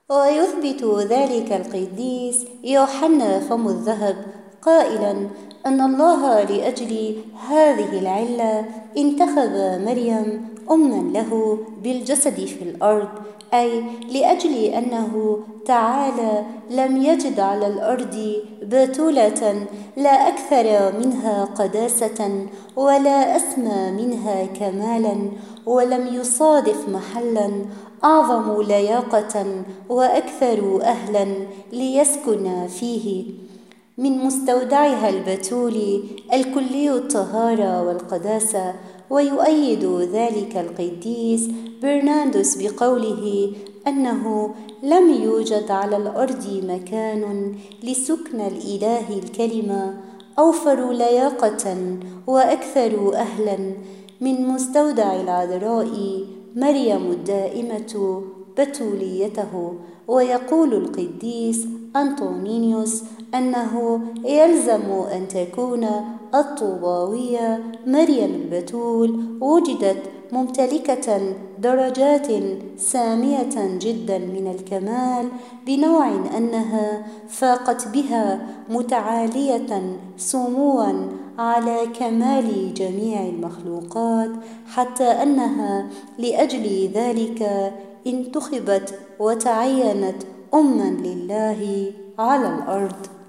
ويثبت ذلك القديس يوحنا فم الذهب قائلا أن الله لأجل هذه العلة انتخب مريم أمًا له بالجسد في الأرض، أي لأجل أنه تعالى لم يجد على الأرض بتولة لا أكثر منها قداسة ولا أسمى منها كمالا، ولم يصادف محلا أعظم لياقة وأكثر أهلا ليسكن فيه من مستودعها البتول الكلي الطهارة والقداسة. ويؤيد ذلك القديس برناردوس بقوله أنه لم يوجد على الأرض مكان لسكن الإله الكلمة أوفر لياقة وأكثر أهلا من مستودع العذراء مريم الدائمة بتوليته. ويقول القديس أنطونينيوس أنه يلزم أن تكون الطوباوية مريم البتول وجدت ممتلكة درجات سامية جدا من الكمال، بنوع أنها فاقت بها متعالية سموا على كمال جميع المخلوقات، حتى أنها لأجل ذلك انتخبت وتعينت أمًا لله على الأرض.